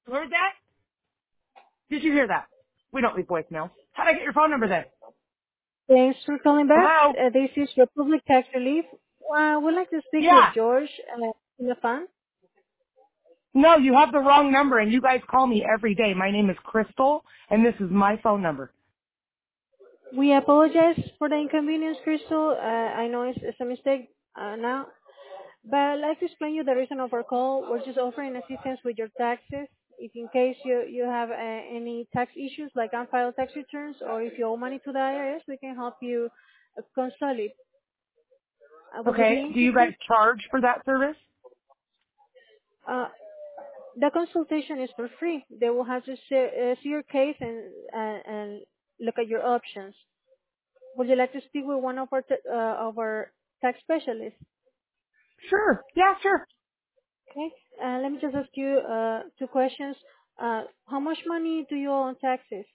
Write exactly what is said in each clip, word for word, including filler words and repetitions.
Heard that? Did you hear that? We don't leave voicemails. How'd I get your phone number then? Thanks for calling back. Hello? Uh, this is Republic Tax Relief. Uh, we'd like to speak with Yeah. George uh, Ilafan. No, you have the wrong number and you guys call me every day. My name is Crystal and this is my phone number. We apologize for the inconvenience, Crystal. Uh, I know it's, it's a mistake uh, now, but I'd like to explain you the reason of our call. We're just offering assistance with your taxes. If in case you, you have uh, any tax issues like unfiled tax returns or if you owe money to the I R S, we can help you uh, consolidate. Uh, would you be Okay. Do you guys interested? charge for that service? Uh, The consultation is for free. They will have to see, uh, see your case and, and and look at your options. Would you like to speak with one of our t- uh, of our tax specialists? Sure. Yeah, sure. Okay. Uh, let me just ask you uh, two questions. Uh, how much money do you owe on taxes?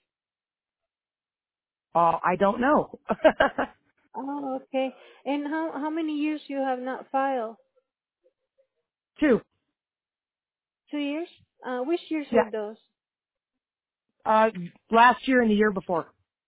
Uh, I don't know. Oh, okay. And how how many years you have not filed? Two. Two years. Uh, which years Yeah. were those? Uh, last year and the year before.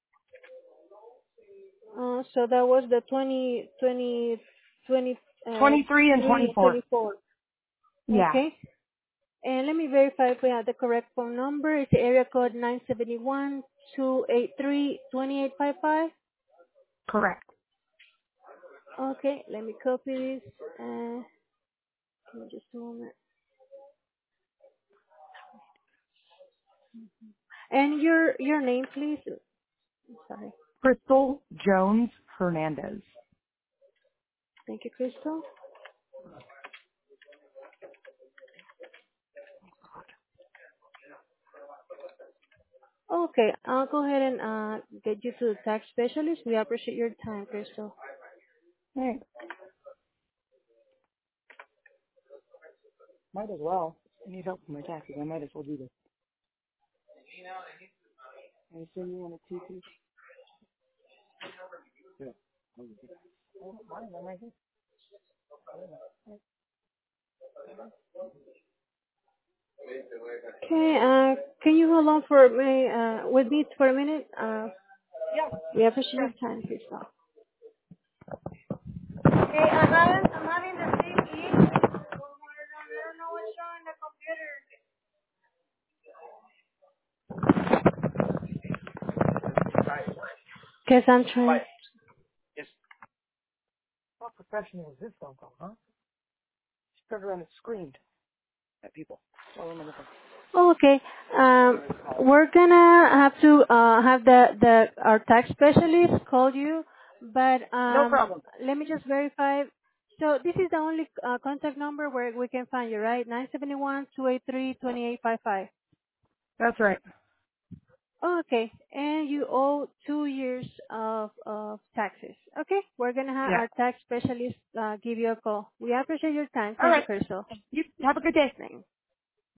Uh, so that was the twenty twenty twenty uh, twenty-three and three and twenty-four. twenty four. Yeah. Okay. And let me verify if we have the correct phone number. It's the area code nine seven one, two eight three, two eight five five. Correct. Okay, let me copy this. Uh, give me just a moment. And your your name, please. I'm sorry. Crystal Jones Hernandez. Thank you, Crystal. Okay, I'll go ahead and uh, get you to the tax specialist. We appreciate your time, Crystal. Thanks. Might as well. I need help with my taxes. I might as well do this. I assume you want a T P? Yeah. Oh, mine, I'm right here. Okay, uh, can you hold on for me, uh, with me for a minute? Uh, Yeah. we appreciate your Sure. time, Crystal. Hey, I'm having, I'm having the same issue. I don't know what's wrong in the computer. Guess I'm trying. How professional is this phone call, huh? She turned around and screamed at people. All on the phone. Oh, okay. Um, we're gonna have to uh, have the, the our tax specialist call you, but No um, problem. let me just verify. So this is the only uh, contact number where we can find you, right? Nine seven one, two eight three, two eight five five. That's right. Oh, okay. And you owe two years of, of taxes. Okay. We're going to have Yeah. our tax specialist uh, give you a call. We appreciate your time. All Thank you, right. Crystal. You have a good day. Thanks.